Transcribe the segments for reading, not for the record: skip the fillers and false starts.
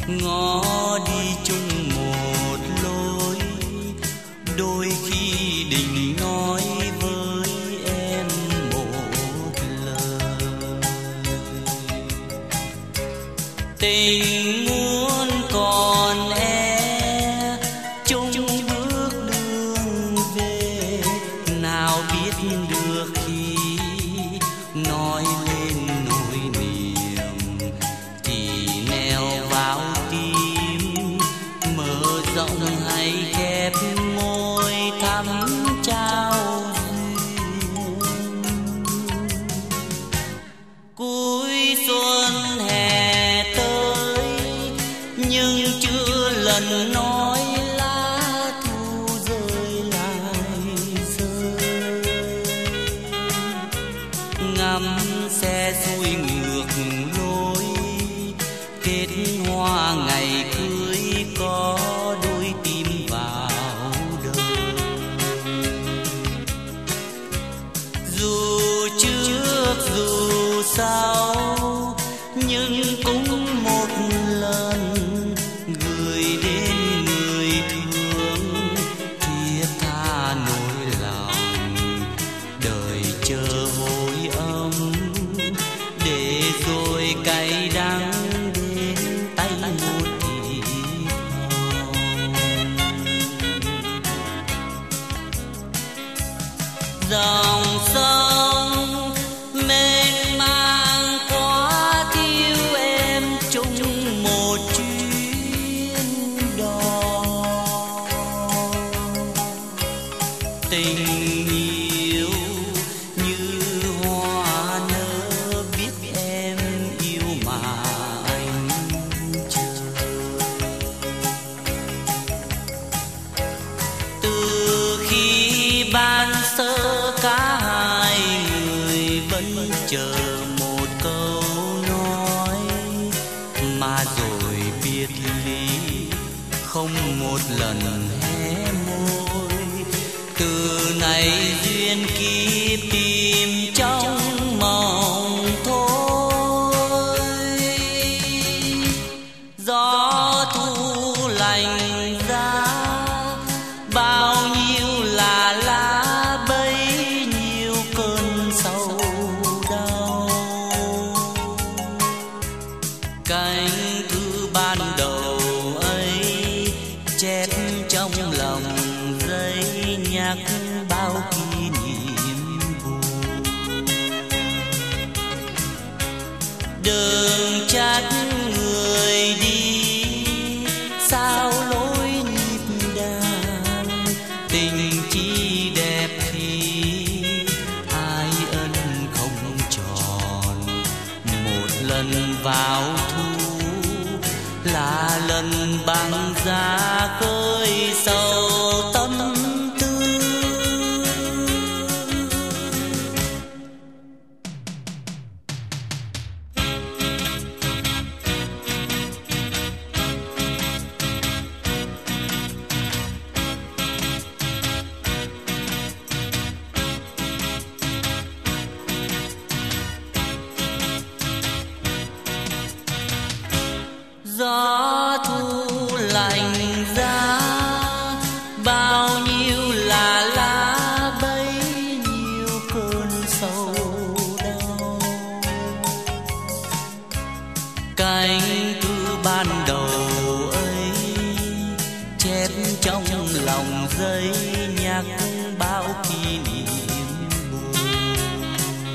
ngõ đi chung một lối. Đôi khi định nói với em một lời, tình muốn còn e chung bước đường về. Nào biết được khi nói lên nỗi niềm thì neo vào tim, mở rộng hay khép môi thắm trao duyên. Cuối xuân hè tới nhưng chưa lần nói lá thu rơi lại rơi. Ngắm xe xuôi ngược lối, kết hoa ngày cưới có đôi tim vào đời. Dù trước dù sau nhưng cũng một lần gửi đến người thương thiết tha nỗi lòng. Đời chờ hồi âm để rồi cay đắng đến tay một thì hồng. Dòng sông mênh mang quá thiếu em chung một chuyến đò. Tình yêu như hoa nở, biết em yêu mà anh chờ. Từ khi ban sơ cả hai người vẫn chờ một câu nói, mà rồi biệt ly không một lần hé môi. Từ nay duyên kiếp tìm trong mộng thôi. Gió thu lạnh giá, bao nhiêu là lá bấy nhiêu cơn sầu đau. Cánh thư ban đầu ấy chép trong lòng giấy, nhắc bao kỷ niệm buồn. Đừng trách người đi sao lối nhịp đàn, tình chỉ đẹp khi ai ân không tròn. Một lần vào thu là lần băng giá khơi sâu tâm tư. Gió thu lạnh giá, bao nhiêu là lá bấy nhiêu cơn sầu đau. Cánh thư ban đầu ấy chép trong lòng giấy, nhắc bao kỷ niệm buồn.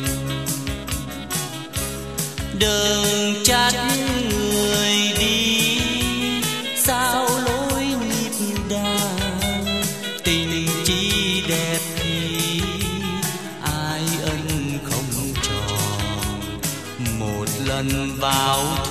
Đừng trách người đi sao lối nhịp đàn, tình chỉ đẹp khi ai ân không tròn. Một lần vào